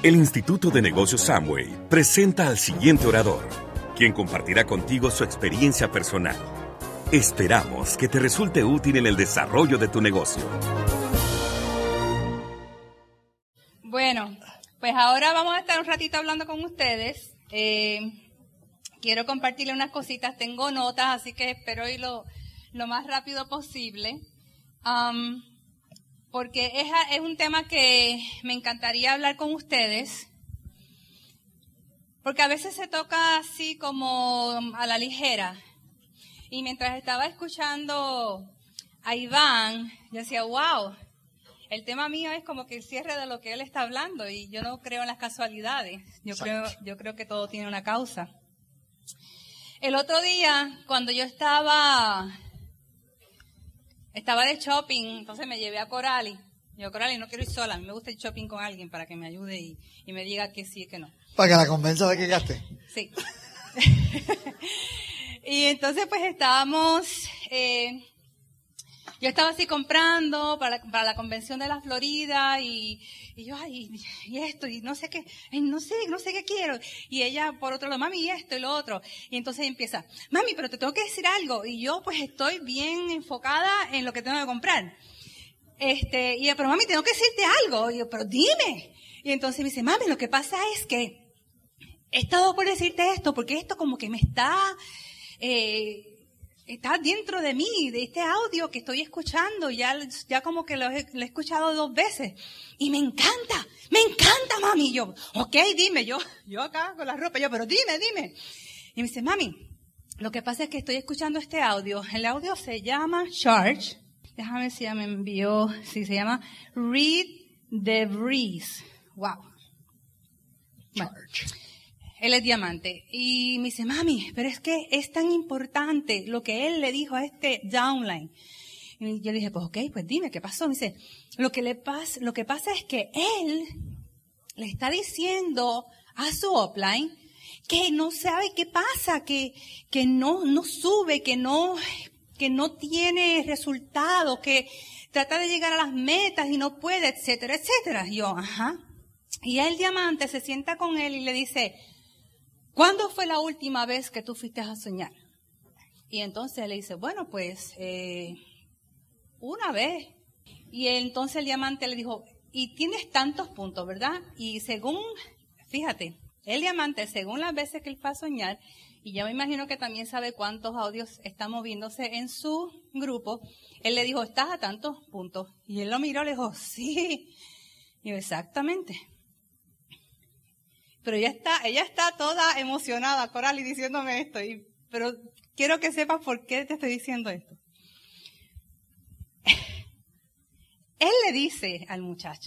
El Instituto de Negocios Amway presenta al siguiente orador, quien compartirá contigo su experiencia personal. Esperamos que te resulte útil en el desarrollo de tu negocio. Bueno, pues ahora vamos a estar un ratito hablando con ustedes. Quiero compartirle unas cositas. Tengo notas, así que espero ir lo más rápido posible. Porque es un tema que me encantaría hablar con ustedes, porque a veces se toca así como a la ligera. Y mientras estaba escuchando a Iván, yo decía, wow, el tema mío es como que el cierre de lo que él está hablando, y yo no creo en las casualidades. Yo creo que todo tiene una causa. El otro día, cuando yo estaba de shopping, entonces me llevé a Corali. Yo, Corali, no quiero ir sola, a mí me gusta ir shopping con alguien para que me ayude y me diga que sí y que no. Para que la convenza de que gaste. Sí. Y entonces pues yo estaba así comprando para la convención de la Florida y yo, y esto, y no sé qué, no sé qué quiero. Y ella por otro lado, mami, y esto y lo otro. Y entonces empieza, mami, pero te tengo que decir algo. Y yo pues estoy bien enfocada en lo que tengo que comprar. Y yo, pero mami, tengo que decirte algo. Y yo, pero dime. Y entonces me dice, mami, lo que pasa es que he estado por decirte esto, porque esto como que me está dentro de mí, de este audio que estoy escuchando, ya como que lo he escuchado 2 veces. Y me encanta, mami. Y yo, ok, dime, yo acá con la ropa, pero dime. Y me dice, mami, lo que pasa es que estoy escuchando este audio. El audio se llama Charge. Déjame ver si ya me envió, sí, se llama Read the Breeze. Wow. Bueno, él es diamante. Y me dice, mami, pero es que es tan importante lo que él le dijo a este downline. Y yo le dije, pues ok, pues dime, ¿qué pasó? Me dice, lo que pasa es que él le está diciendo a su upline que no sabe qué pasa, que no sube, que no tiene resultados, que trata de llegar a las metas y no puede, etcétera, etcétera. Y yo, ajá. Y el diamante se sienta con él y le dice, ¿cuándo fue la última vez que tú fuiste a soñar? Y entonces él le dice, bueno, pues, una vez. Y entonces el diamante le dijo, y tienes tantos puntos, ¿verdad? Y fíjate, el diamante, según las veces que él fue a soñar, y ya me imagino que también sabe cuántos audios están moviéndose en su grupo, él le dijo, estás a tantos puntos. Y él lo miró y le dijo, sí. Y yo, exactamente. Pero ella está toda emocionada, Corali, diciéndome esto. Pero quiero que sepas por qué te estoy diciendo esto. Él le dice al muchacho,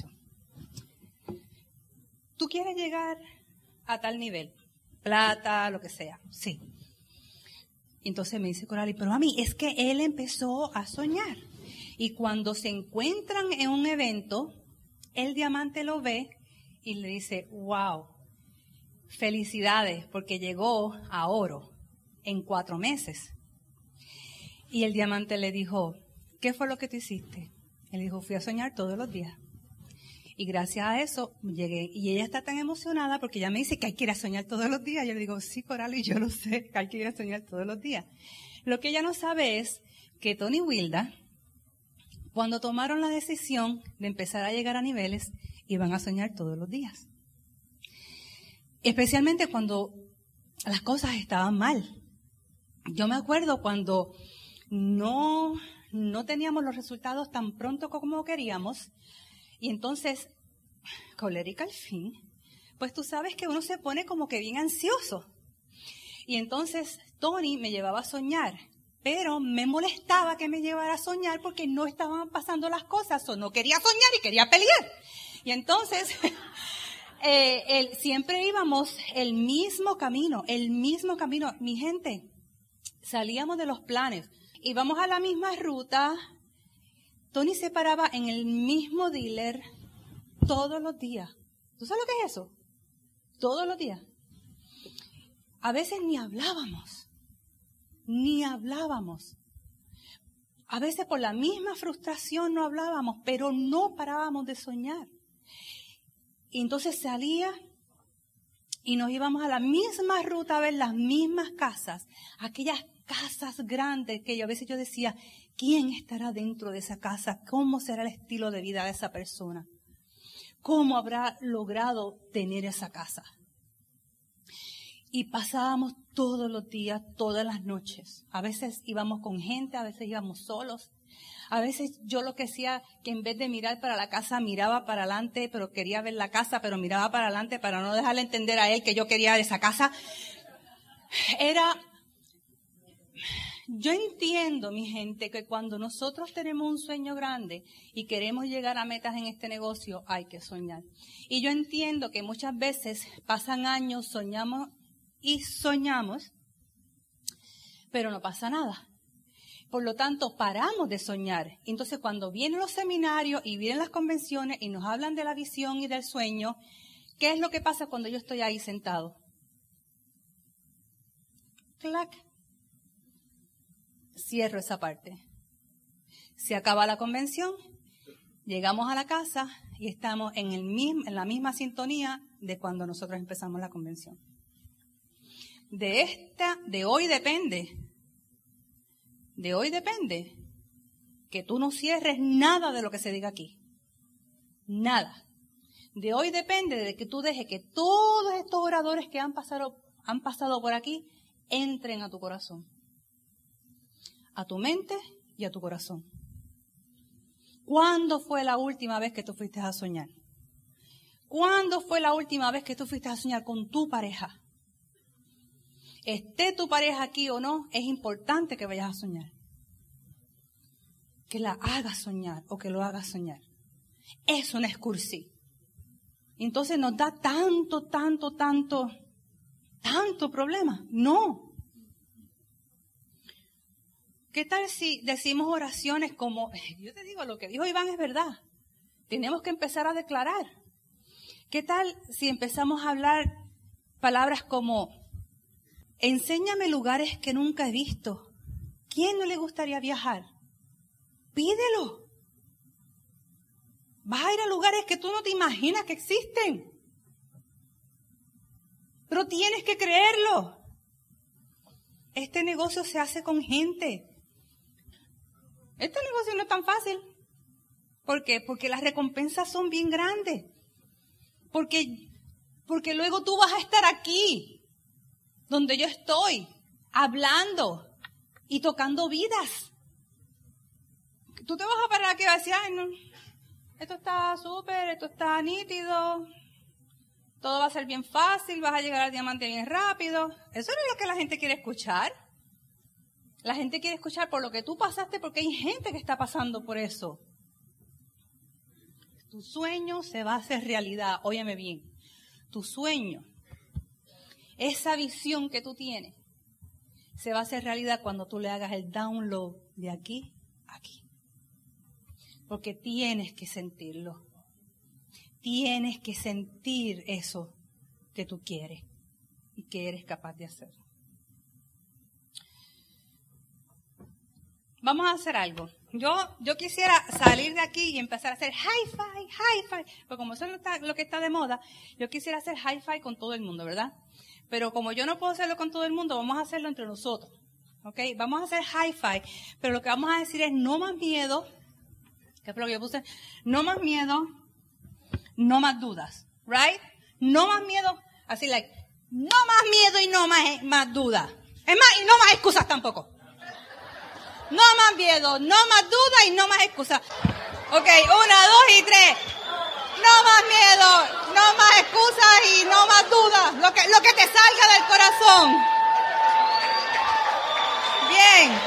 ¿tú quieres llegar a tal nivel? Plata, lo que sea. Sí. Entonces me dice Corali, pero a mí es que él empezó a soñar. Y cuando se encuentran en un evento, el diamante lo ve y le dice, wow, felicidades, porque llegó a oro en 4 meses. Y el diamante le dijo, ¿qué fue lo que tú hiciste? Él dijo, fui a soñar todos los días. Y gracias a eso llegué. Y ella está tan emocionada porque ella me dice que hay que ir a soñar todos los días. Yo le digo, sí, Corali, yo lo sé, que hay que ir a soñar todos los días. Lo que ella no sabe es que Tony Wilda, cuando tomaron la decisión de empezar a llegar a niveles, iban a soñar todos los días. Especialmente cuando las cosas estaban mal. Yo me acuerdo cuando no teníamos los resultados tan pronto como queríamos. Y entonces, colérica al fin, pues tú sabes que uno se pone como que bien ansioso. Y entonces Tony me llevaba a soñar, pero me molestaba que me llevara a soñar porque no estaban pasando las cosas, o no quería soñar y quería pelear. Y entonces, siempre íbamos el mismo camino. Mi gente, salíamos de los planes, íbamos a la misma ruta. Tony se paraba en el mismo dealer todos los días. ¿Tú sabes lo que es eso? Todos los días. A veces ni hablábamos. A veces por la misma frustración no hablábamos, pero no parábamos de soñar. Y entonces salía y nos íbamos a la misma ruta a ver las mismas casas, aquellas casas grandes que a veces yo decía, ¿quién estará dentro de esa casa? ¿Cómo será el estilo de vida de esa persona? ¿Cómo habrá logrado tener esa casa? Y pasábamos todos los días, todas las noches. A veces íbamos con gente, a veces íbamos solos. A veces yo lo que hacía, que en vez de mirar para la casa, miraba para adelante, pero quería ver la casa, pero miraba para adelante para no dejarle entender a él que yo quería esa casa. Yo entiendo, mi gente, que cuando nosotros tenemos un sueño grande y queremos llegar a metas en este negocio, hay que soñar. Y yo entiendo que muchas veces pasan años, soñamos, pero no pasa nada. Por lo tanto, paramos de soñar. Entonces, cuando vienen los seminarios y vienen las convenciones y nos hablan de la visión y del sueño, ¿qué es lo que pasa cuando yo estoy ahí sentado? ¡Clac! Cierro esa parte. Se acaba la convención, llegamos a la casa y estamos en la misma sintonía de cuando nosotros empezamos la convención. De hoy depende que tú no cierres nada de lo que se diga aquí. Nada. De hoy depende de que tú dejes que todos estos oradores que han pasado por aquí entren a tu corazón, a tu mente y a tu corazón. ¿Cuándo fue la última vez que tú fuiste a soñar? ¿Cuándo fue la última vez que tú fuiste a soñar con tu pareja? Esté tu pareja aquí o no, es importante que vayas a soñar. Que la hagas soñar o que lo hagas soñar. Eso no es cursi. Entonces nos da tanto problema. No. ¿Qué tal si decimos oraciones como, yo te digo, lo que dijo Iván es verdad. Tenemos que empezar a declarar. ¿Qué tal si empezamos a hablar palabras como, enséñame lugares que nunca he visto? ¿Quién no le gustaría viajar? Pídelo. Vas a ir a lugares que tú no te imaginas que existen. Pero tienes que creerlo. Este negocio se hace con gente. Este negocio no es tan fácil. ¿Por qué? Porque las recompensas son bien grandes. Porque luego tú vas a estar aquí, donde yo estoy, hablando y tocando vidas. Tú te vas a parar aquí y vas a decir, ay, no, esto está súper, esto está nítido, todo va a ser bien fácil, vas a llegar al diamante bien rápido. Eso no es lo que la gente quiere escuchar. La gente quiere escuchar por lo que tú pasaste, porque hay gente que está pasando por eso. Tu sueño se va a hacer realidad. Óyeme bien, tu sueño, esa visión que tú tienes, se va a hacer realidad cuando tú le hagas el download de aquí a aquí. Porque tienes que sentirlo. Tienes que sentir eso que tú quieres y que eres capaz de hacer. Vamos a hacer algo. Yo quisiera salir de aquí y empezar a hacer hi-fi. Porque como eso es lo que está de moda, yo quisiera hacer hi-fi con todo el mundo, ¿verdad? Pero como yo no puedo hacerlo con todo el mundo, vamos a hacerlo entre nosotros. ¿Ok? Vamos a hacer hi-fi. Pero lo que vamos a decir es no más miedo. ¿Qué fue lo que yo puse? No más miedo, no más dudas. ¿Right? No más miedo. Así, no más miedo y no más dudas. Es más, y no más excusas tampoco. No más miedo, no más dudas y no más excusas. Ok, 1, 2 y 3. No más miedo, no más excusas y no más dudas. Lo que te salga del corazón. Bien.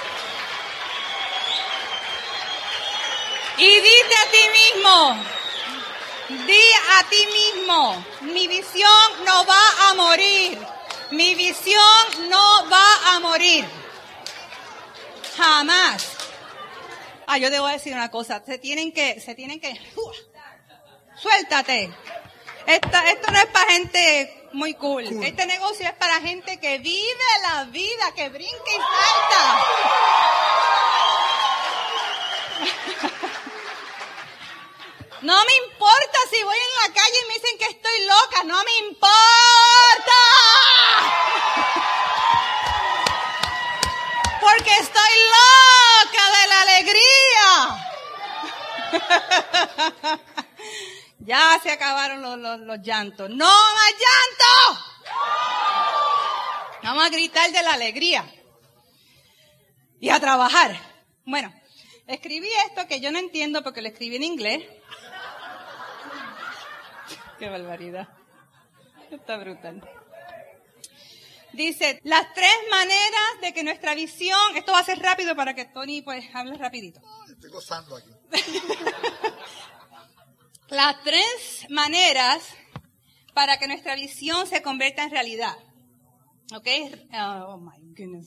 Y dite a ti mismo, di a ti mismo, mi visión no va a morir. Mi visión no va a morir. Jamás. Yo debo decir una cosa, se tienen que, suéltate. Esto no es para gente muy cool. Este negocio es para gente que vive la vida, que brinca y salta. No me importa si voy en la calle y me Ya se acabaron los llantos. ¡No más llanto! Vamos a gritar de la alegría. Y a trabajar. Bueno, escribí esto que yo no entiendo porque lo escribí en inglés. ¡Qué barbaridad! Está brutal. Dice, las 3 maneras de que nuestra visión... Esto va a ser rápido para que Tony pues hable rapidito. Estoy gozando aquí. Las 3 maneras para que nuestra visión se convierta en realidad. ¿Ok? Oh my goodness.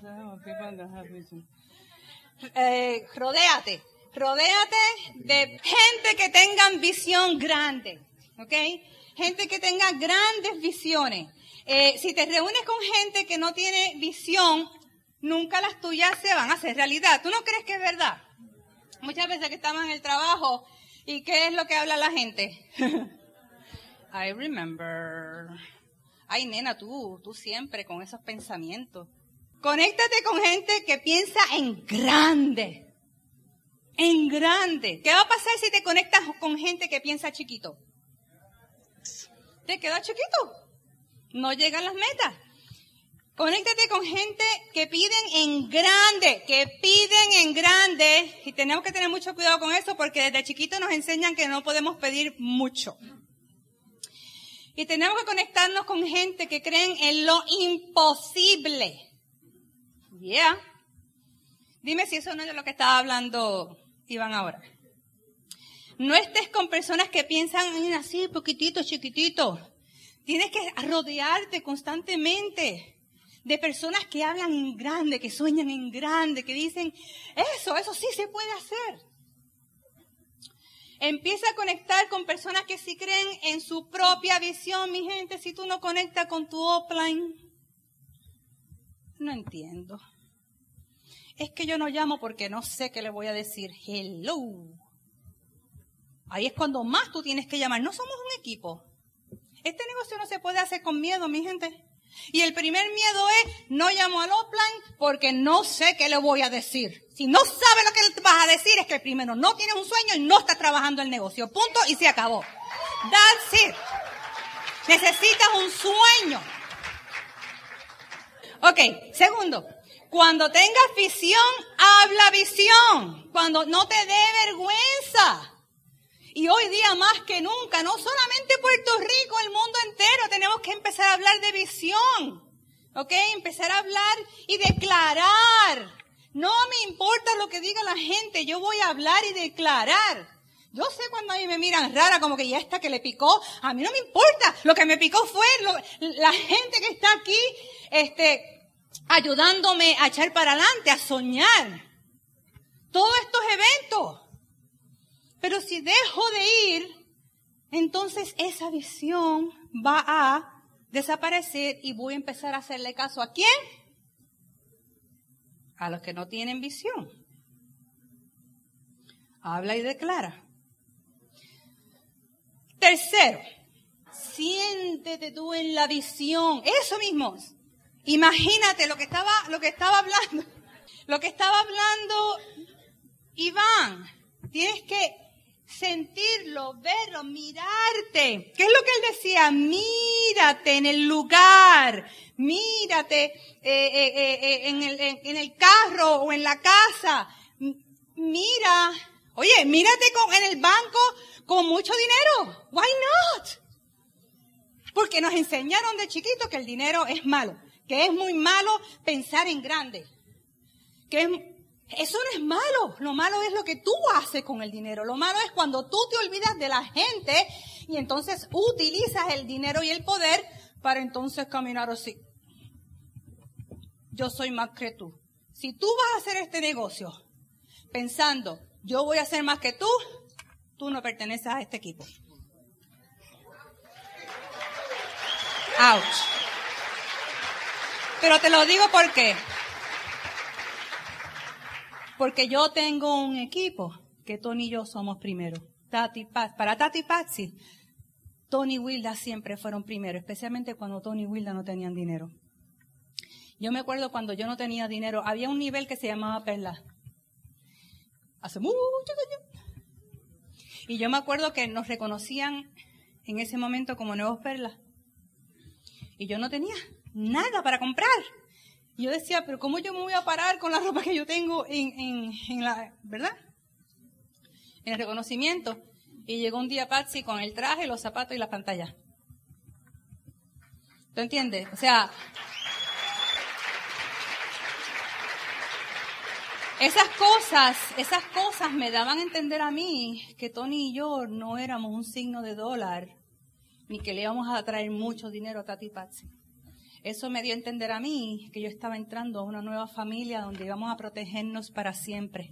Rodéate. Rodéate de gente que tengan visión grande. ¿Ok? Gente que tenga grandes visiones. Si te reúnes con gente que no tiene visión, nunca las tuyas se van a hacer realidad. ¿Tú no crees que es verdad? Muchas veces que estamos en el trabajo, ¿y qué es lo que habla la gente? I remember. Ay, nena, tú siempre con esos pensamientos. Conéctate con gente que piensa en grande. En grande. ¿Qué va a pasar si te conectas con gente que piensa chiquito? Te quedas chiquito. No llegan las metas. Conéctate con gente que piden en grande, y tenemos que tener mucho cuidado con eso porque desde chiquito nos enseñan que no podemos pedir mucho. Y tenemos que conectarnos con gente que creen en lo imposible. Yeah. Dime si eso no es de lo que estaba hablando Iván ahora. No estés con personas que piensan en así, poquitito, chiquitito. Tienes que rodearte constantemente de personas que hablan en grande, que sueñan en grande, que dicen, eso sí se puede hacer. Empieza a conectar con personas que sí creen en su propia visión, mi gente. Si tú no conectas con tu offline, no entiendo. Es que yo no llamo porque no sé qué le voy a decir. Hello. Ahí es cuando más tú tienes que llamar. No somos un equipo. Este negocio no se puede hacer con miedo, mi gente. Y el primer miedo es, no llamo al offline porque no sé qué le voy a decir. Si no sabes lo que vas a decir, es que primero no tienes un sueño y no estás trabajando el negocio. Punto y se acabó. That's it. Necesitas un sueño. Ok, segundo. Cuando tengas visión, habla visión. Cuando no te dé vergüenza. Y hoy día más que nunca, no solamente Puerto Rico, el mundo entero, tenemos que empezar a hablar de visión. ¿Ok? Empezar a hablar y declarar. No me importa lo que diga la gente, yo voy a hablar y declarar. Yo sé cuando a mí me miran rara, como que ya esta que le picó, a mí no me importa. Lo que me picó fue la gente que está aquí, ayudándome a echar para adelante, a soñar. Todos estos eventos. Pero si dejo de ir, entonces esa visión va a desaparecer y voy a empezar a hacerle caso ¿a quién? A los que no tienen visión. Habla y declara. Tercero, siéntete tú en la visión. Eso mismo. Imagínate lo que estaba hablando. Lo que estaba hablando Iván. Tienes que sentirlo, verlo, mirarte. ¿Qué es lo que él decía? Mírate en el lugar, mírate en el carro o en la casa. Mira, oye, mírate en el banco con mucho dinero. Why not? Porque nos enseñaron de chiquitos que el dinero es malo, que es muy malo pensar en grande, eso no es malo. Lo malo es lo que tú haces con el dinero. Lo malo es cuando tú te olvidas de la gente y entonces utilizas el dinero y el poder para entonces caminar así. Yo soy más que tú. Si tú vas a hacer este negocio pensando, yo voy a hacer más que tú no perteneces a este equipo. Ouch. Pero te lo digo ¿por qué? Porque yo tengo un equipo que Tony y yo somos primero. Para Tati y Patsy, Tony y Wilda siempre fueron primero, especialmente cuando Tony y Wilda no tenían dinero. Yo me acuerdo cuando yo no tenía dinero, había un nivel que se llamaba Perla. Hace muchos años. Y yo me acuerdo que nos reconocían en ese momento como Nuevos Perlas. Y yo no tenía nada para comprar. Y yo decía, pero ¿cómo yo me voy a parar con la ropa que yo tengo en la, ¿verdad? En el reconocimiento. Y llegó un día Patsy con el traje, los zapatos y la pantalla. ¿Tú entiendes? O sea, esas cosas me daban a entender a mí que Tony y yo no éramos un signo de dólar, ni que le íbamos a traer mucho dinero a Tati y Patsy. Eso me dio a entender a mí que yo estaba entrando a una nueva familia donde íbamos a protegernos para siempre.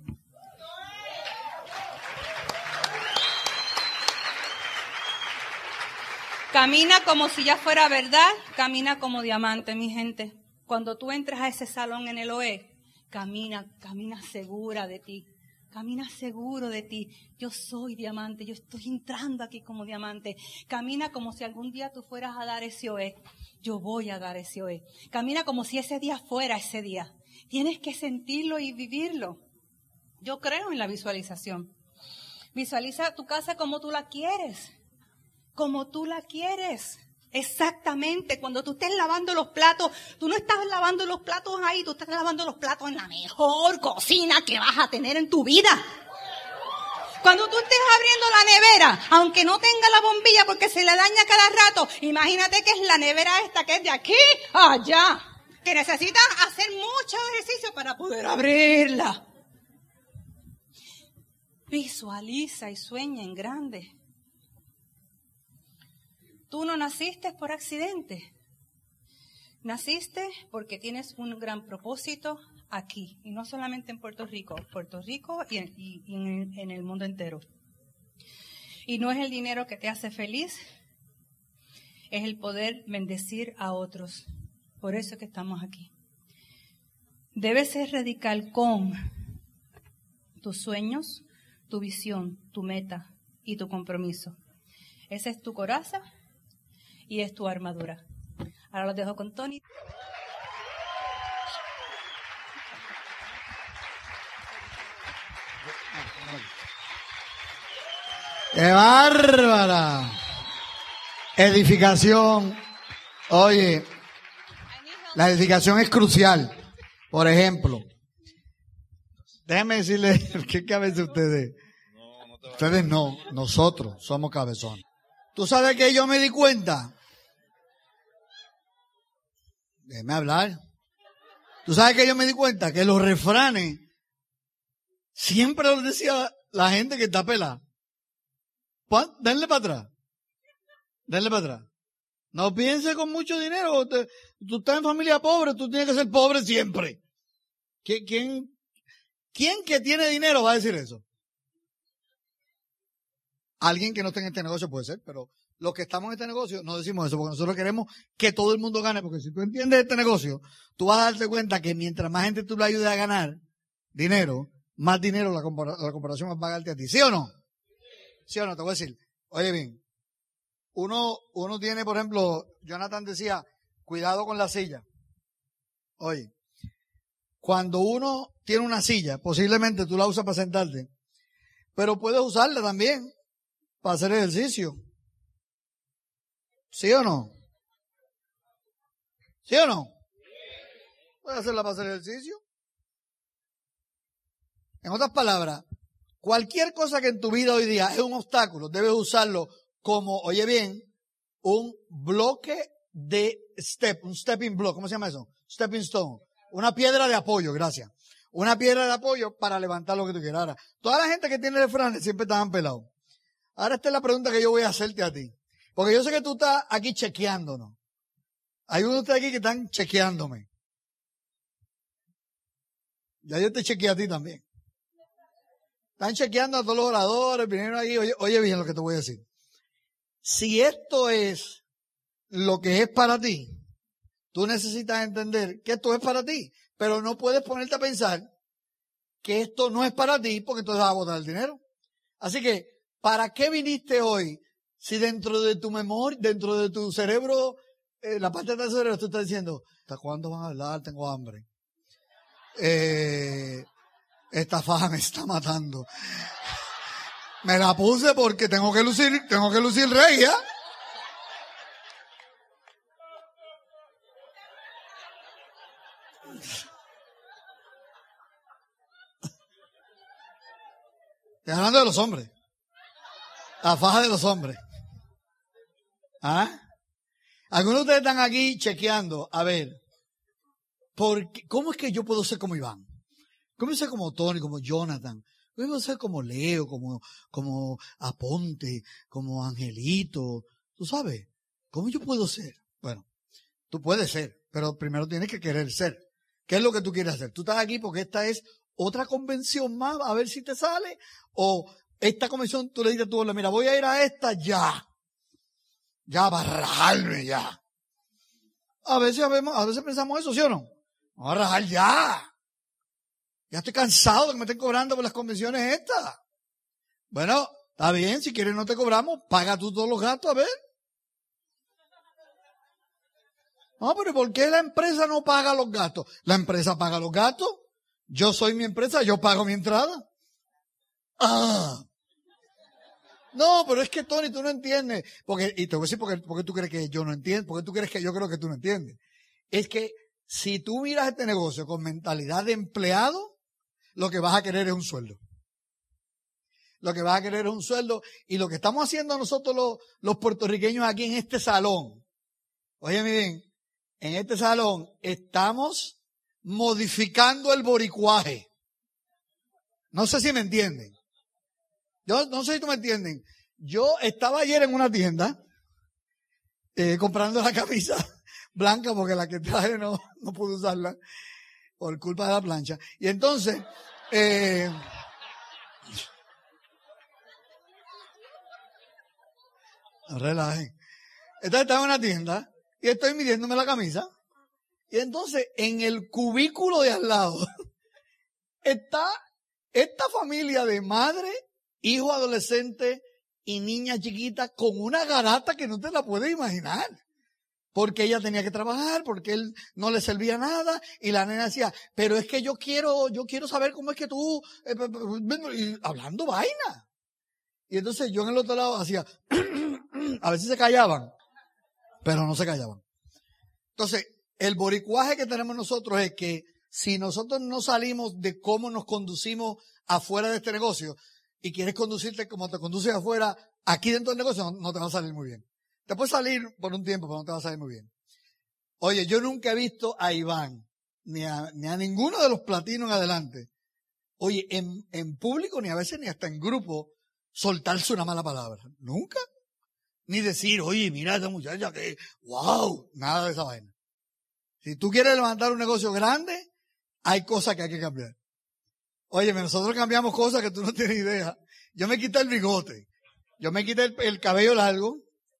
Camina como si ya fuera verdad, camina como diamante, mi gente. Cuando tú entras a ese salón en el OE, camina segura de ti. Camina seguro de ti. Yo soy diamante, yo estoy entrando aquí como diamante. Camina como si algún día tú fueras a dar ese OE. Yo voy a dar ese OE. Camina como si ese día fuera ese día. Tienes que sentirlo y vivirlo. Yo creo en la visualización. Visualiza tu casa como tú la quieres. Como tú la quieres. Exactamente. Cuando tú estés lavando los platos, tú no estás lavando los platos ahí, tú estás lavando los platos en la mejor cocina que vas a tener en tu vida. Cuando tú estés abriendo la nevera, aunque no tenga la bombilla porque se le daña cada rato, imagínate que es la nevera esta que es de aquí a allá, que necesitas hacer mucho ejercicio para poder abrirla. Visualiza y sueña en grande. Tú no naciste por accidente. Naciste porque tienes un gran propósito aquí. Y no solamente en Puerto Rico y en el mundo entero. Y no es el dinero que te hace feliz, es el poder bendecir a otros. Por eso es que estamos aquí. Debes ser radical con tus sueños, tu visión, tu meta y tu compromiso. Esa es tu coraza. Y es tu armadura. Ahora los dejo con Tony. ¡Qué bárbara! Edificación. Oye, la edificación es crucial. Por ejemplo, déjenme decirles que a veces ustedes no, nosotros somos cabezones. ¿Tú sabes que yo me di cuenta? Déjeme hablar. ¿Tú sabes que yo me di cuenta? Que los refranes siempre los decía la gente que está pelada. Denle para atrás. Denle para atrás. No piense con mucho dinero. Tú estás en familia pobre, tú tienes que ser pobre siempre. ¿Quién que tiene dinero va a decir eso? Alguien que no esté en este negocio puede ser, pero los que estamos en este negocio no decimos eso, porque nosotros queremos que todo el mundo gane, porque si tú entiendes este negocio, tú vas a darte cuenta que mientras más gente tú le ayudes a ganar dinero, más dinero la corporación va a pagarte a ti. ¿Sí o no? ¿Sí o no? Te voy a decir, oye bien, uno tiene, por ejemplo, Jonathan decía, cuidado con la silla. Oye, cuando uno tiene una silla, posiblemente tú la usas para sentarte, pero puedes usarla también para hacer ejercicio. ¿Sí o no? ¿Sí o no? Puedes hacerla para hacer ejercicio. En otras palabras, cualquier cosa que en tu vida hoy día es un obstáculo, debes usarlo como, oye bien, un bloque de un stepping block. ¿Cómo se llama eso? Stepping stone. Una piedra de apoyo, gracias. Una piedra de apoyo para levantar lo que tú quieras. Ahora, toda la gente que tiene refranes siempre estaban pelados. Ahora esta es la pregunta que yo voy a hacerte a ti. Porque yo sé que tú estás aquí chequeándonos. Hay unos de ustedes aquí que están chequeándome. Ya yo te chequeé a ti también. Están chequeando a todos los oradores, vinieron aquí. Oye bien lo que te voy a decir. Si esto es lo que es para ti, tú necesitas entender que esto es para ti. Pero no puedes ponerte a pensar que esto no es para ti porque entonces vas a botar el dinero. Así que, ¿para qué viniste hoy si dentro de tu memoria, dentro de tu cerebro, la parte del cerebro, tú estás diciendo, ¿hasta cuándo van a hablar? Tengo hambre. Esta faja me está matando. Me la puse porque tengo que lucir regia. Estoy hablando de los hombres. La faja de los hombres. ¿Ah? Algunos de ustedes están aquí chequeando, a ver, ¿cómo es que yo puedo ser como Iván? ¿Cómo puedo ser como Tony, como Jonathan? ¿Cómo puedo ser como Leo, como Aponte, como Angelito? ¿Tú sabes? ¿Cómo yo puedo ser? Bueno, tú puedes ser, pero primero tienes que querer ser. ¿Qué es lo que tú quieres hacer? Tú estás aquí porque esta es otra convención más, a ver si te sale, o esta convención tú le dices a tu mira, voy a ir a esta ya para rajarme ya. A veces pensamos eso, ¿sí o no? Vamos a rajar ya. Ya estoy cansado de que me estén cobrando por las convenciones estas. Bueno, está bien, si quieres no te cobramos, paga tú todos los gastos, a ver. No, pero ¿por qué la empresa no paga los gastos? La empresa paga los gastos. Yo soy mi empresa, yo pago mi entrada. No, pero es que Tony, tú no entiendes. Y te voy a decir por qué tú crees que yo no entiendo, por qué tú crees que yo creo que tú no entiendes. Es que si tú miras este negocio con mentalidad de empleado, lo que vas a querer es un sueldo. Lo que vas a querer es un sueldo. Y lo que estamos haciendo nosotros los puertorriqueños aquí en este salón, óyeme bien, en este salón estamos modificando el boricuaje. No sé si me entienden. Yo no sé si tú me entienden. Yo estaba ayer en una tienda comprando la camisa blanca porque la que traje no pude usarla por culpa de la plancha. Y entonces, no relajen. Entonces estaba en una tienda y estoy midiéndome la camisa. Y entonces en el cubículo de al lado está esta familia de madre, hijo adolescente y niña chiquita con una garata que no te la puedes imaginar. Porque ella tenía que trabajar, porque él no le servía nada, y la nena decía, pero es que yo quiero saber cómo es que tú, y hablando vaina. Y entonces yo en el otro lado hacía, a ver si se callaban, pero no se callaban. Entonces, el boricuaje que tenemos nosotros es que si nosotros no salimos de cómo nos conducimos afuera de este negocio, y quieres conducirte como te conduces afuera, aquí dentro del negocio no te va a salir muy bien. Te puede salir por un tiempo, pero no te va a salir muy bien. Oye, yo nunca he visto a Iván, ni a ninguno de los platinos en adelante, oye, en público, ni a veces ni hasta en grupo, soltarse una mala palabra. Nunca. Ni decir, oye, mira a esa muchacha que, wow, nada de esa vaina. Si tú quieres levantar un negocio grande, hay cosas que hay que cambiar. Oye, nosotros cambiamos cosas que tú no tienes idea. Yo me quité el bigote. Yo me quité el cabello largo.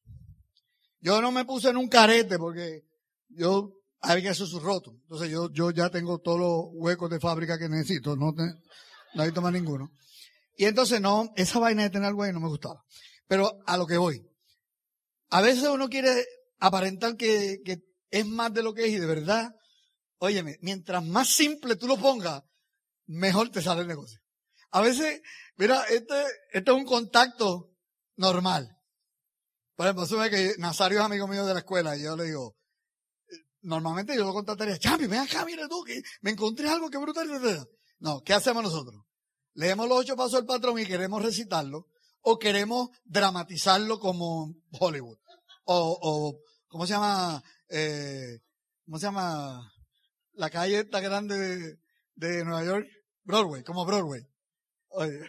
Yo no me puse en un carete porque hay que hacer su roto. Entonces yo ya tengo todos los huecos de fábrica que necesito. No necesito más ninguno. Y entonces esa vaina de tener algo ahí no me gustaba. Pero a lo que voy. A veces uno quiere aparentar que es más de lo que es y de verdad, óyeme, mientras más simple tú lo pongas, mejor te sale el negocio. A veces, mira, este es un contacto normal. Por ejemplo, supe que Nazario es amigo mío de la escuela y yo le digo, normalmente yo lo contactaría, Champi, ven acá, mira tú, que me encontré algo que brutal. No, ¿qué hacemos nosotros? Leemos los 8 pasos del patrón y queremos recitarlo o queremos dramatizarlo como Hollywood. O ¿cómo se llama? ¿Cómo se llama? La calle esta grande de Nueva York, Broadway, como Broadway. Oye.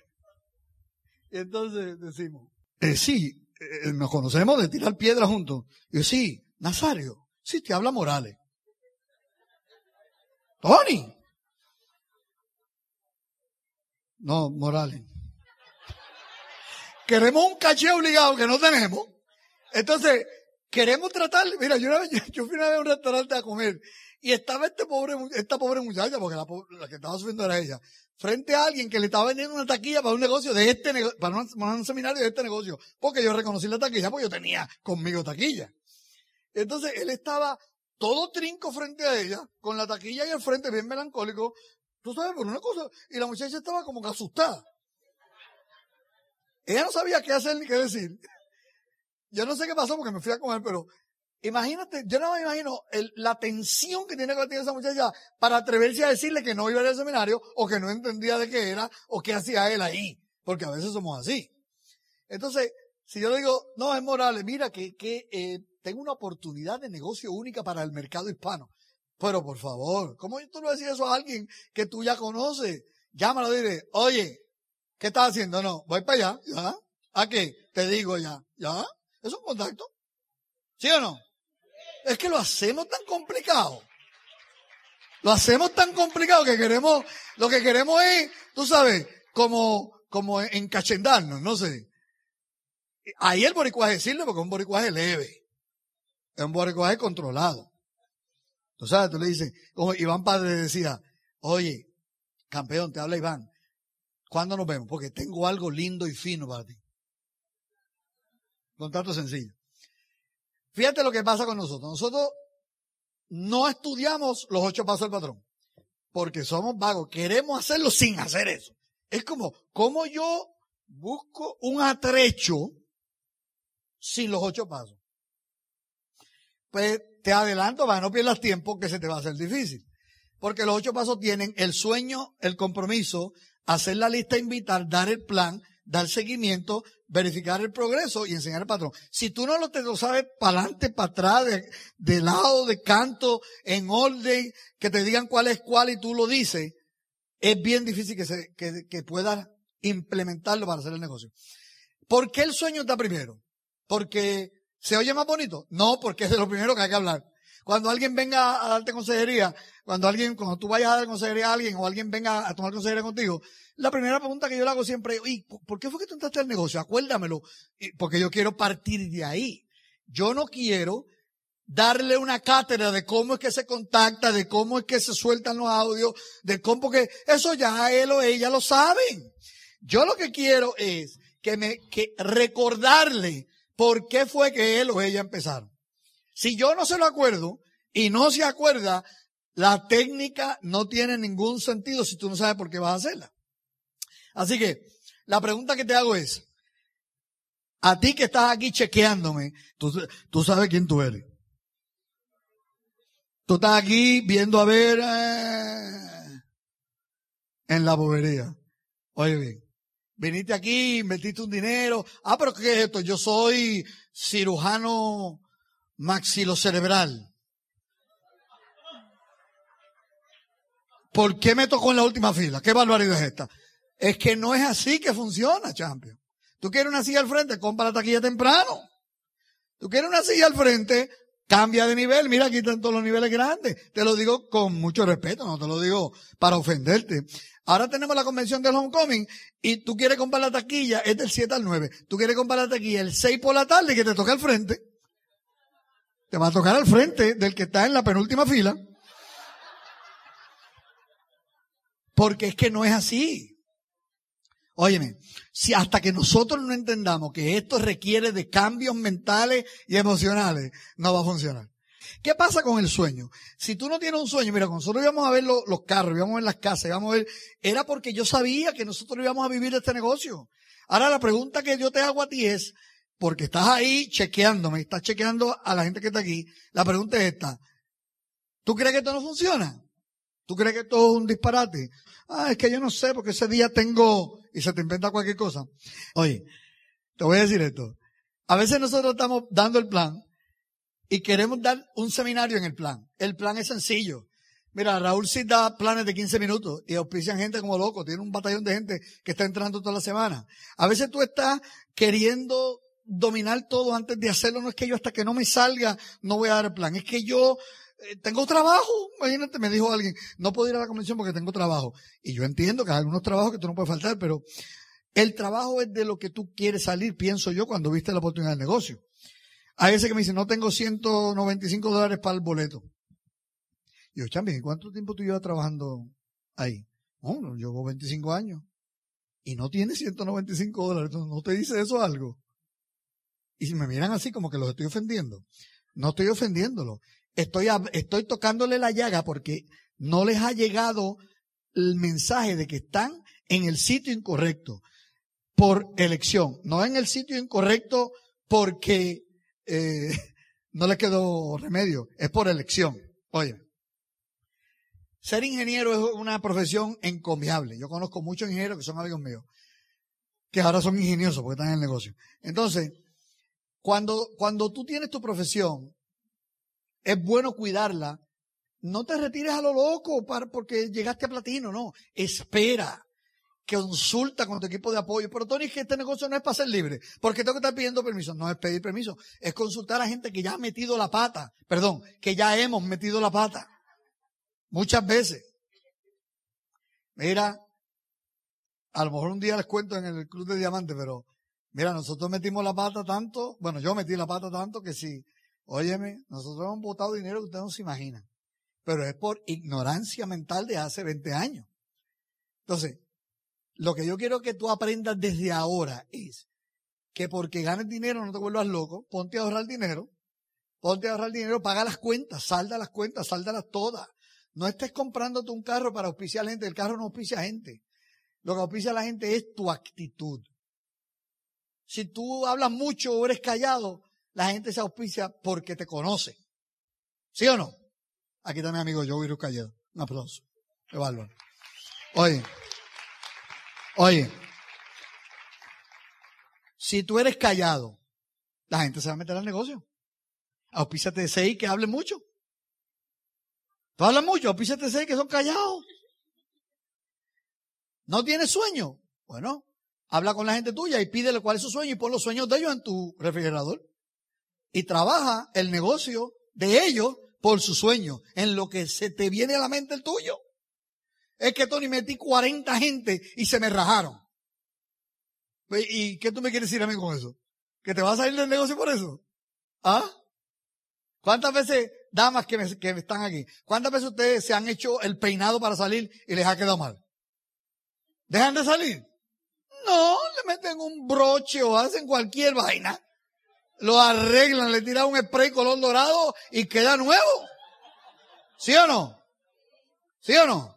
Y entonces decimos, sí, nos conocemos de tirar piedras juntos. Y yo, sí, Nazario, sí, te habla Morales. Tony. No, Morales. Queremos un caché obligado que no tenemos. Entonces, queremos tratar, mira, yo fui una vez a un restaurante a comer y estaba esta pobre muchacha, porque la que estaba subiendo era ella, frente a alguien que le estaba vendiendo una taquilla para un negocio para un seminario de este negocio, porque yo reconocí la taquilla, porque yo tenía conmigo taquilla. Entonces, él estaba todo trinco frente a ella, con la taquilla ahí al frente, bien melancólico, tú sabes, por una cosa, y la muchacha estaba como que asustada. ella no sabía qué hacer ni qué decir. Yo no sé qué pasó porque me fui a comer, pero imagínate, yo no me imagino la tensión que tiene que tener esa muchacha para atreverse a decirle que no iba a ir al seminario o que no entendía de qué era o qué hacía él ahí, porque a veces somos así. Entonces, si yo le digo, no, es Morales, mira que tengo una oportunidad de negocio única para el mercado hispano. Pero por favor, ¿cómo tú le decís eso a alguien que tú ya conoces? Llámalo y dile, oye, ¿qué estás haciendo? No, voy para allá, ¿ya? ¿A qué? Te digo ya, ¿ya? ¿Es un contacto? ¿Sí o no? Es que lo hacemos tan complicado. Lo hacemos tan complicado que lo que queremos es, tú sabes, como encachendarnos, no sé. Ahí el boricuaje sirve porque es un boricuaje leve. Es un boricuaje controlado. Tú sabes, tú le dices, como Iván Padre decía, oye, campeón, te habla Iván, ¿cuándo nos vemos? Porque tengo algo lindo y fino para ti. Contrato sencillo. Fíjate lo que pasa con nosotros. Nosotros no estudiamos los 8 pasos del patrón, porque somos vagos. Queremos hacerlo sin hacer eso. Es como yo busco un atrecho sin los 8 pasos. Pues te adelanto, para no pierdas tiempo, que se te va a hacer difícil. Porque los 8 pasos tienen el sueño, el compromiso, hacer la lista, invitar, dar el plan, dar seguimiento, verificar el progreso y enseñar al patrón. Si tú no te lo sabes para adelante, para atrás, de lado, de canto, en orden, que te digan cuál es cuál y tú lo dices, es bien difícil que puedas implementarlo para hacer el negocio. ¿Por qué el sueño está primero? ¿Porque se oye más bonito? No, porque es de lo primero que hay que hablar. Cuando alguien venga a darte consejería, cuando tú vayas a dar consejería a alguien o alguien venga a tomar consejería contigo, la primera pregunta que yo le hago siempre es, ¿por qué fue que tú entraste al negocio? Acuérdamelo, porque yo quiero partir de ahí. Yo no quiero darle una cátedra de cómo es que se contacta, de cómo es que se sueltan los audios, de cómo que eso ya él o ella lo saben. Yo lo que quiero es que recordarle por qué fue que él o ella empezaron. Si yo no se lo acuerdo y no se acuerda, la técnica no tiene ningún sentido si tú no sabes por qué vas a hacerla. Así que la pregunta que te hago es, a ti que estás aquí chequeándome, tú sabes quién tú eres. Tú estás aquí viendo a ver en la bobería. Oye bien, viniste aquí, invertiste un dinero. Pero ¿qué es esto? Yo soy cirujano maxilocerebral. ¿Por qué me tocó en la última fila? ¿Qué barbaridad es esta? Es que no es así que funciona, champion. Tú quieres una silla al frente, compra la taquilla temprano. Tú quieres una silla al frente, cambia de nivel. Mira, aquí están todos los niveles grandes. Te lo digo con mucho respeto, no te lo digo para ofenderte. Ahora tenemos la convención del Homecoming y tú quieres comprar la taquilla, es del 7 al 9. Tú quieres comprar la taquilla el 6 por la tarde y que te toque al frente. Te va a tocar al frente del que está en la penúltima fila. Porque es que no es así. Óyeme, si hasta que nosotros no entendamos que esto requiere de cambios mentales y emocionales, no va a funcionar. ¿Qué pasa con el sueño? Si tú no tienes un sueño, mira, cuando nosotros íbamos a ver los carros, íbamos a ver las casas, íbamos a ver, era porque yo sabía que nosotros íbamos a vivir este negocio. Ahora la pregunta que yo te hago a ti es, porque estás ahí chequeándome, estás chequeando a la gente que está aquí, la pregunta es esta, ¿tú crees que esto no funciona? ¿Tú crees que esto es un disparate? Es que yo no sé, porque ese día tengo, y se te inventa cualquier cosa. Oye, te voy a decir esto. A veces nosotros estamos dando el plan y queremos dar un seminario en el plan. El plan es sencillo. Mira, Raúl sí da planes de 15 minutos y auspician gente como loco. Tiene un batallón de gente que está entrando toda la semana. A veces tú estás queriendo dominar todo antes de hacerlo. No es que yo hasta que no me salga no voy a dar el plan. Es que yo tengo trabajo. Imagínate, me dijo alguien, no puedo ir a la convención porque tengo trabajo. Y yo entiendo que hay algunos trabajos que tú no puedes faltar, pero el trabajo es de lo que tú quieres salir, pienso yo, cuando viste la oportunidad del negocio. Hay veces que me dicen, no tengo $195 para el boleto. Y yo, Chambi, ¿cuánto tiempo tú llevas trabajando ahí? No, llevo 25 años. Y no tienes $195. ¿No te dice eso algo? Y si me miran así como que los estoy ofendiendo. No estoy ofendiéndolo. Estoy tocándole la llaga porque no les ha llegado el mensaje de que están en el sitio incorrecto. por elección. No en el sitio incorrecto porque no le quedó remedio. Es por elección. Oye, ser ingeniero es una profesión encomiable. Yo conozco muchos ingenieros que son amigos míos, que ahora son ingeniosos porque están en el negocio. Entonces, cuando tú tienes tu profesión, es bueno cuidarla. No te retires a lo loco porque llegaste a platino, no. Espera, consulta con tu equipo de apoyo. Pero Tony, es que este negocio no es para ser libre, porque tengo que estar pidiendo permiso. No es pedir permiso, es consultar a gente que ya ha metido la pata. Perdón, que ya hemos metido la pata. Muchas veces. Mira, a lo mejor un día les cuento en el Club de Diamantes, pero mira, nosotros metimos la pata tanto, bueno, yo metí la pata tanto que sí, óyeme, nosotros hemos botado dinero que ustedes no se imaginan. Pero es por ignorancia mental de hace 20 años. Entonces, lo que yo quiero que tú aprendas desde ahora es que porque ganes dinero no te vuelvas loco, ponte a ahorrar dinero, paga las cuentas, sáldalas todas. No estés comprándote un carro para auspiciar gente, el carro no auspicia gente. Lo que auspicia a la gente es tu actitud. Si tú hablas mucho o eres callado, la gente se auspicia porque te conoce. ¿Sí o no? Aquí está mi amigo Joe Virus Calledo. Un aplauso. Qué bárbaro. Oye. Si tú eres callado, la gente se va a meter al negocio. Auspíciate de 6 que hablen mucho. Tú hablas mucho, auspíciate de 6 que son callados. ¿No tienes sueño? Bueno, habla con la gente tuya y pídele cuál es su sueño y pon los sueños de ellos en tu refrigerador. Y trabaja el negocio de ellos por su sueño, en lo que se te viene a la mente el tuyo. Es que, Tony, metí 40 gente y se me rajaron. ¿Y qué tú me quieres decir a mí con eso? ¿Que te vas a salir del negocio por eso? ¿Ah? ¿Cuántas veces, damas que están aquí, cuántas veces ustedes se han hecho el peinado para salir y les ha quedado mal? ¿Dejan de salir? No, le meten un broche o hacen cualquier vaina. Lo arreglan, le tiran un spray color dorado y queda nuevo. ¿Sí o no? ¿Sí o no?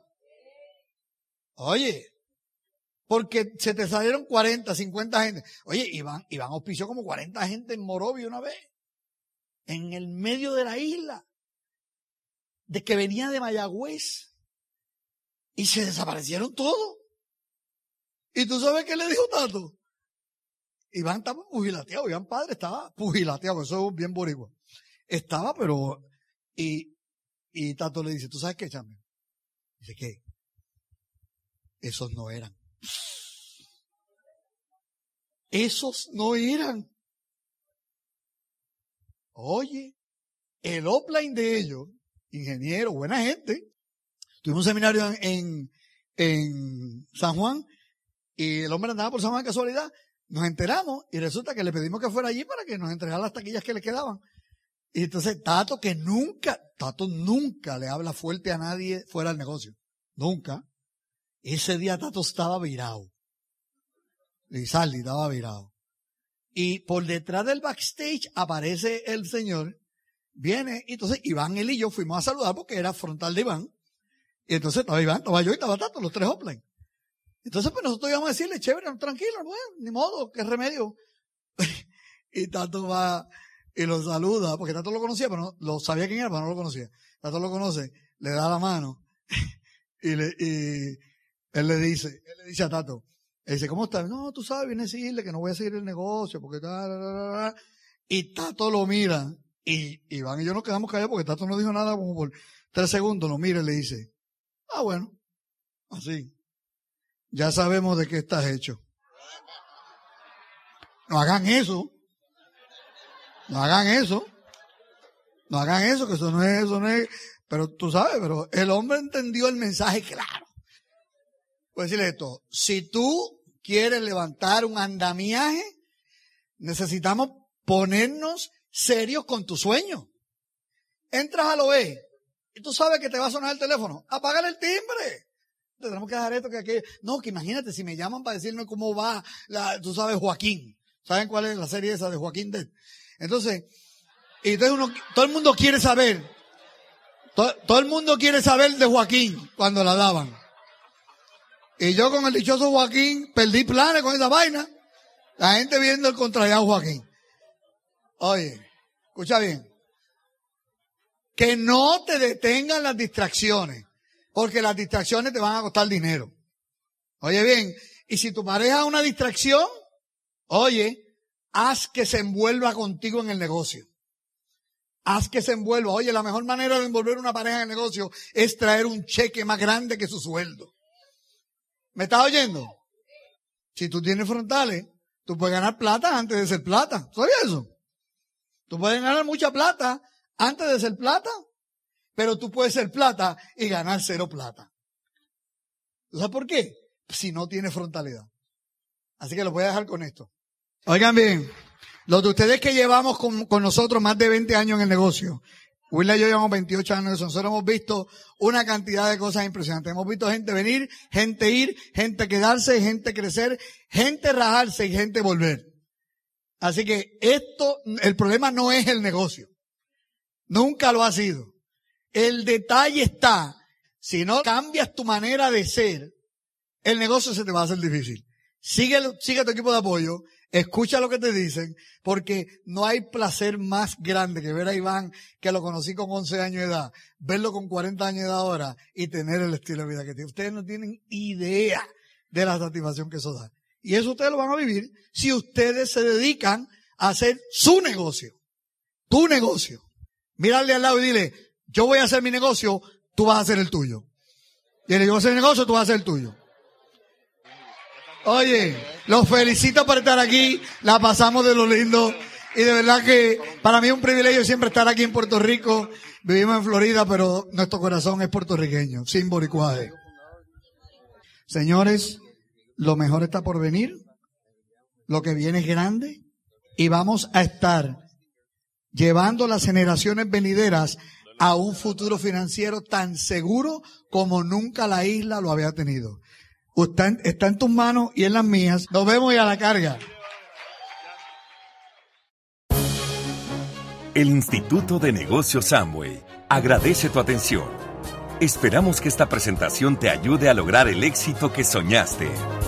Oye, porque se te salieron 40, 50 gente. Oye, Iván auspició como 40 gente en Morovia una vez. En el medio de la isla. De que venía de Mayagüez. Y se desaparecieron todos. ¿Y tú sabes qué le dijo Tato? Iván estaba pugilateado, Iván padre estaba pugilateado, eso es bien boricua. Estaba, pero, y Tato le dice, ¿tú sabes qué, chame? Dice, ¿qué? Esos no eran. Esos no eran. Oye, el offline de ellos, ingeniero, buena gente. Tuvimos un seminario en San Juan y el hombre andaba por San Juan de casualidad. Nos enteramos y resulta que le pedimos que fuera allí para que nos entregara las taquillas que le quedaban. Y entonces Tato nunca le habla fuerte a nadie fuera del negocio. Nunca. Ese día Tato estaba virado. Y Sally estaba virado. Y por detrás del backstage aparece el señor, viene, y entonces Iván, él y yo fuimos a saludar porque era frontal de Iván. Y entonces estaba Iván, estaba yo y estaba Tato, los tres offline. Entonces, pues nosotros íbamos a decirle, chévere, tranquilo, bueno, ni modo, qué remedio. Y Tato va y lo saluda, porque Tato lo conocía, pero no, lo sabía quién era, pero no lo conocía. Tato lo conoce, le da la mano, y él le dice a Tato, él dice, ¿cómo estás? No, tú sabes, viene a decirle que no voy a seguir el negocio, porque tal, y Tato lo mira, y Iván y yo nos quedamos callados porque Tato no dijo nada como por 3 segundos, lo mira y le dice, ah, bueno, así. Ya sabemos de qué estás hecho. No hagan eso. No hagan eso, que eso no es. Pero tú sabes, pero el hombre entendió el mensaje claro. Voy a decirle esto. Si tú quieres levantar un andamiaje, necesitamos ponernos serios con tu sueño. Entras a lo E y tú sabes que te va a sonar el teléfono. Apágale el timbre. Tenemos que dejar esto que aquello. No, que imagínate si me llaman para decirme cómo va tú sabes, Joaquín. ¿Saben cuál es la serie esa de Joaquín Dead? Entonces todo el mundo quiere saber. Todo el mundo quiere saber de Joaquín cuando la daban. Y yo con el dichoso Joaquín perdí planes con esa vaina. La gente viendo el contrariado Joaquín. Oye, escucha bien. Que no te detengan las distracciones, porque las distracciones te van a costar dinero. Oye bien, y si tu pareja es una distracción, oye, haz que se envuelva contigo en el negocio. Haz que se envuelva. Oye, la mejor manera de envolver una pareja en el negocio es traer un cheque más grande que su sueldo. ¿Me estás oyendo? Si tú tienes frontales, tú puedes ganar plata antes de ser plata. ¿Sabías eso? Tú puedes ganar mucha plata antes de ser plata, pero tú puedes ser plata y ganar 0 plata. ¿Sabes por qué? Si no tienes frontalidad. Así que lo voy a dejar con esto. Oigan bien, los de ustedes que llevamos con nosotros más de 20 años en el negocio, Willa y yo llevamos 28 años, nosotros hemos visto una cantidad de cosas impresionantes. Hemos visto gente venir, gente ir, gente quedarse, gente crecer, gente rajarse y gente volver. Así que el problema no es el negocio. Nunca lo ha sido. El detalle está, si no cambias tu manera de ser, el negocio se te va a hacer difícil. Sigue tu equipo de apoyo, escucha lo que te dicen, porque no hay placer más grande que ver a Iván, que lo conocí con 11 años de edad, verlo con 40 años de edad ahora y tener el estilo de vida que tiene. Ustedes no tienen idea de la satisfacción que eso da. Y eso ustedes lo van a vivir si ustedes se dedican a hacer su negocio. Tu negocio. Mírale al lado y dile, yo voy a hacer mi negocio, tú vas a hacer el tuyo. Dile, yo voy a hacer mi negocio, tú vas a hacer el tuyo. Oye, los felicito por estar aquí, la pasamos de lo lindo y de verdad que para mí es un privilegio siempre estar aquí en Puerto Rico. Vivimos en Florida, pero nuestro corazón es puertorriqueño, sin boricuaje. Señores, lo mejor está por venir, lo que viene es grande y vamos a estar llevando las generaciones venideras a un futuro financiero tan seguro como nunca la isla lo había tenido. Está en tus manos y en las mías. Nos vemos y a la carga. El Instituto de Negocios Amway agradece tu atención. Esperamos que esta presentación te ayude a lograr el éxito que soñaste.